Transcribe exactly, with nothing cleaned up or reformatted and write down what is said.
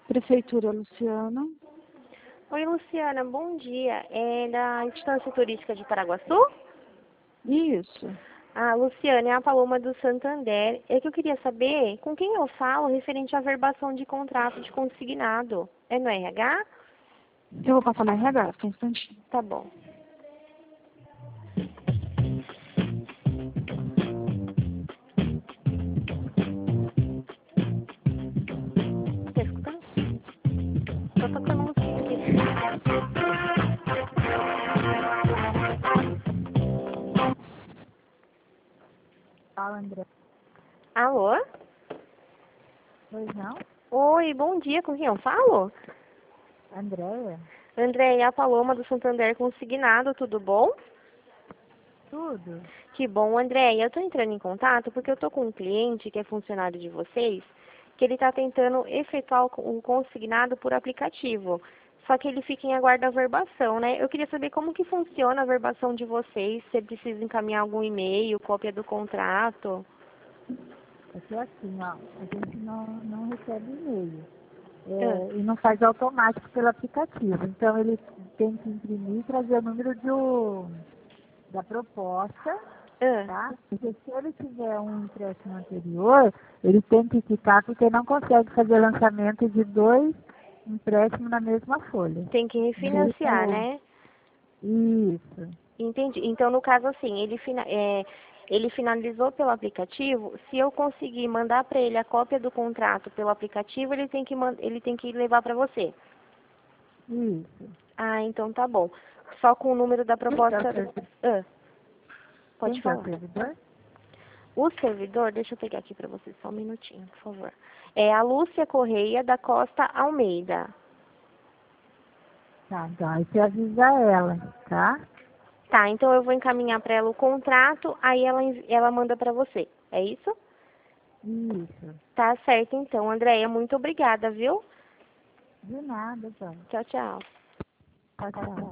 Prefeitura, Luciana. Oi, Luciana, bom dia. É da Instância Turística de Paraguaçu? Isso. Ah, Luciana, é a Paloma do Santander. É que eu queria saber com quem eu falo referente à verbação de contrato de consignado. É no R H? Eu vou passar na R H, só um instantinho. Tá bom. Tá escutando? Tô tocando música aqui. Fala, André. Alô? Pois não? Oi, bom dia. Com quem eu falo? Andréia? André, é a Paloma do Santander Consignado, tudo bom? Tudo? Que bom, André. Eu tô entrando em contato porque eu tô com um cliente que é funcionário de vocês, que ele tá tentando efetuar o o consignado por aplicativo. Só que ele fica em aguardo da verbação, né? Eu queria saber como que funciona a verbação de vocês, se precisa encaminhar algum e-mail, cópia do contrato. É que é assim, ó, a gente não, não recebe e-mail. Ah, É, e não faz automático pelo aplicativo. Então ele tem que imprimir e trazer o número do, da proposta, ah, tá? Porque se ele tiver um empréstimo anterior, ele tem que quitar porque não consegue fazer lançamento de dois empréstimos na mesma folha. tem que refinanciar, Então, né? isso. Entendi. Então, no caso, assim, ele, fina- é, ele finalizou pelo aplicativo. Se eu conseguir mandar para ele a cópia do contrato pelo aplicativo, ele tem que, man- ele tem que levar para você. Isso. Ah, então tá bom. Só com o número da Quem que é o proposta. servidor? Ah, pode Quem que é o falar. servidor? O servidor, deixa eu pegar aqui para você só um minutinho, por favor. É a Lúcia Correia da Costa Almeida. Tá, então aí você avisa ela, tá? Tá, então eu vou encaminhar para ela o contrato, aí ela, envi- ela manda para você. É isso? Isso. Tá certo, então, Andréia. Muito obrigada, viu? De nada, então. Tchau, tchau. Tchau, tchau.